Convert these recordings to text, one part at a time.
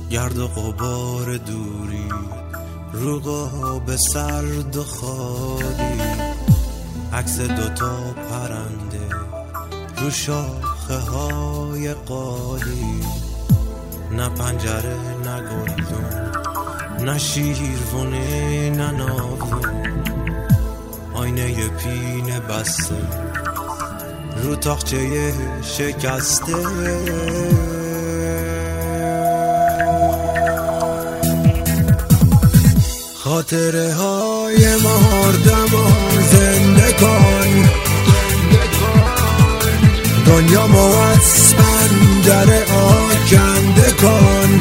گرد و غبار دوری رو قاب سرد و خالی، عکس دوتا پرنده رو شاخه های قالی، نه پنجره نه گلدون نه شیروونه نه ناودون، آینه پینه بسته رو تاقچه شکسته، خاطره های مردم و زنده کن، دنیا مو از پنجره آکنده کن،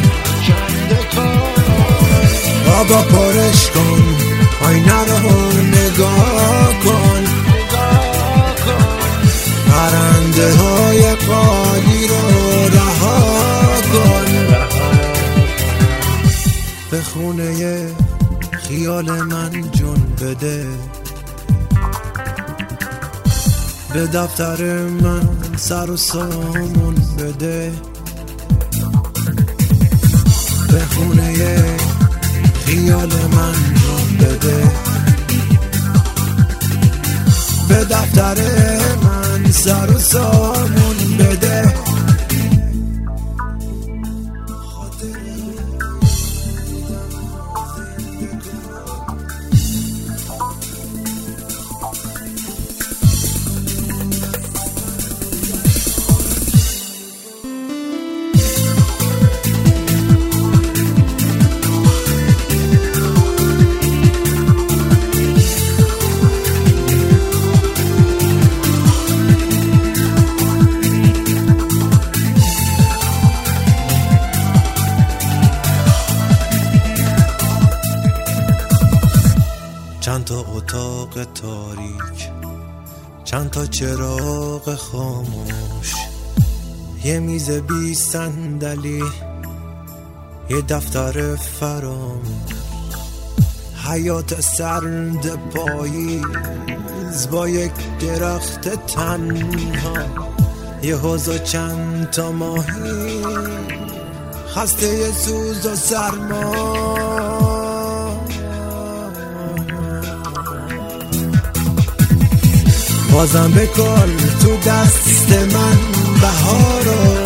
آبا پرش کن، آینه رو نگاه کن، پرنده های قالی رو رها کن، به خونه خیال من جون بده، به دفتر من سر و سامون بده، به خونه خیال من جون بده، به دفتر من سر و سامون بده. چند تا اتاق تاریک، چند تا چراغ خاموش، یه میز بی صندلی، یه دفتر فراموش، حیات سرد پاییز با یک درخت تنها، یه حوض و چند تا ماهی، خسته سوز و سرما، بازم بکن تو دست من بهارو،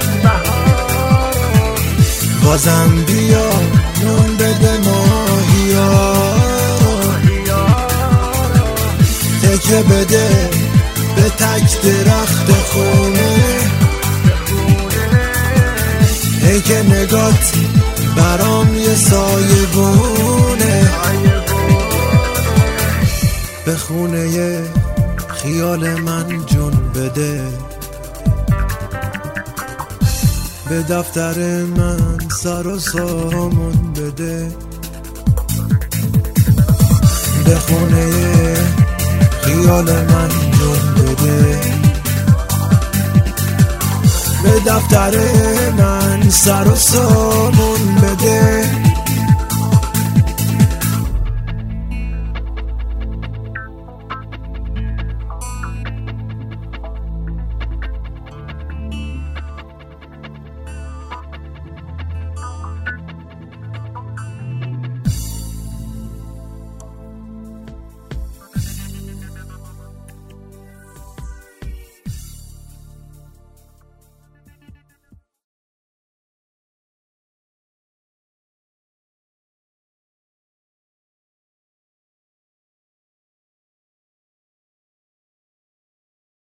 بازم بیا نون بده ماهیارو، تکه بده به تک درخت خونه، ای که نگات برام یه سایه بونه، به خونه خیال من جون بده، به دفتر من سر و سامون بده، به خونه خیال من جون بده، به دفتر من سر و سامون بده.